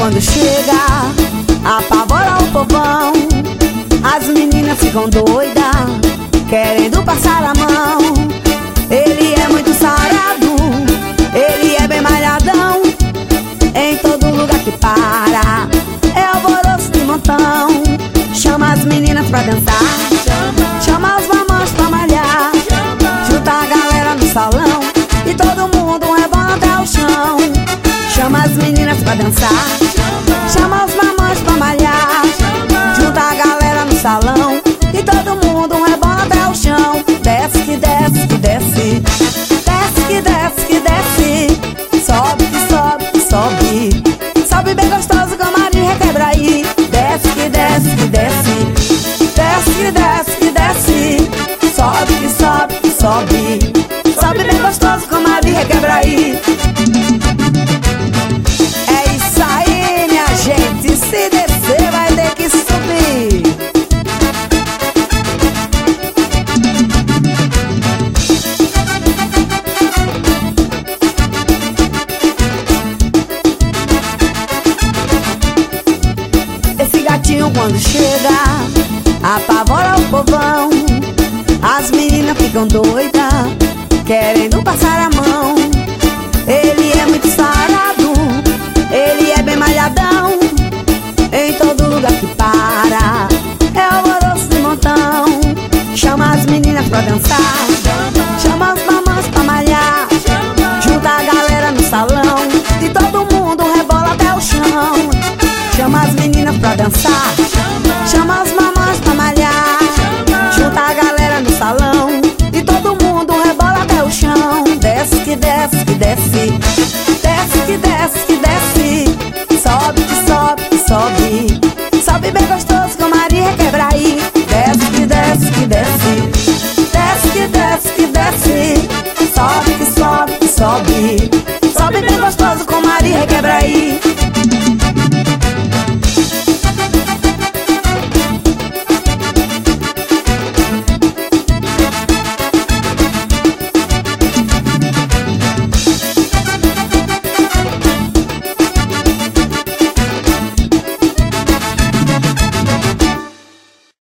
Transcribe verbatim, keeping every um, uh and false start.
quando chega, apavora o povão. As meninas ficam doidas, querendo passar a mão. Ele é muito sarado, ele é bem malhadão. Em todo lugar que para, é alvoroço de montão. Chama as meninas pra dançar, chama os mamães pra malhar. Junta a galera no salão e todo mundo rebola até o chão. Chama as meninas pra dançar, chama os mamães pra malhar. Junta a galera no salão e todo mundo rebola até o chão. Desce que desce que desce, desce que desce que desce. Sobe que sobe que sobe, sobe bem gostoso com o marido requebra aí. Desce que desce que desce, desce que desce que desce. Sobe que sobe que sobe, sobe bem gostoso com o marido requebra aí. É isso aí, minha gente, se descer vai ter que subir. Esse gatinho quando chega, apavora o povão. As meninas ficam doidas, querendo passar a mão. Ele é muito sarado, ele é bem malhadão. Em todo lugar que para, é alvoroço de montão. Chama as meninas pra dançar, chama as mamães pra malhar. Junta a galera no salão e todo mundo rebola até o chão. Chama as meninas pra dançar,